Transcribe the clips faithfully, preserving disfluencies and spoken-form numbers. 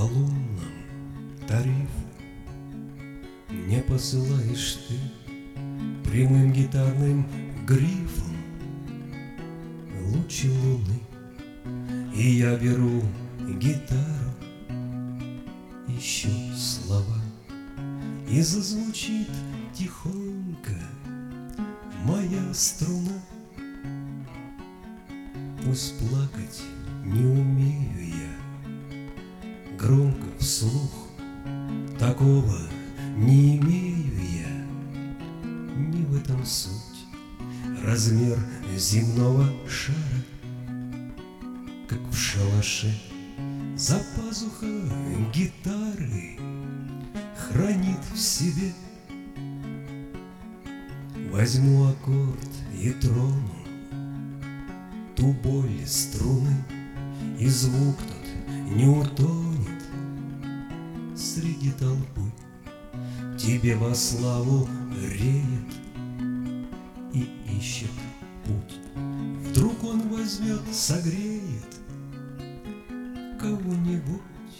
лунном тарифу мне посылаешь ты прямым гитарным грифом лучи луны, и я беру гитару, ищу слова, и зазвучит тихонько моя струна. Пусть плакать не умею я, громко вслух такого не имею я, не в этом суть. Размер земного шара, как в шалаше, за пазухой гитары хранит в себе. Возьму аккорд и трону ту боль струны, и звук тот не утонет среди толпы. Тебе во славу реет и ищет путь. Вдруг он возьмет, согреет кого-нибудь.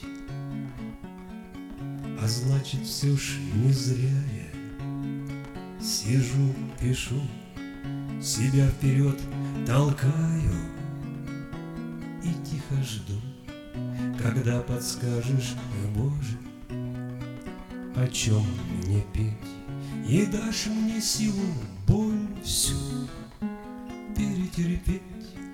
А значит, все ж не зря я сижу, пишу, себя вперед толкаю и тихо жду, когда подскажешь, Боже, о чем мне петь, и дашь мне силу боль всю перетерпеть.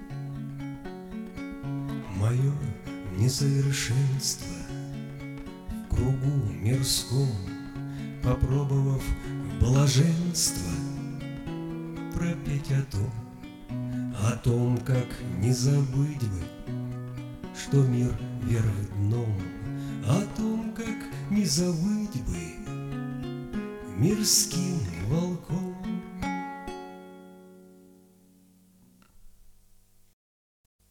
Мое несовершенство в кругу мирском, попробовав блаженство, пропеть о том, о том, как не забыть бы, что мир вверх дном, о том, как не забыть бы мирские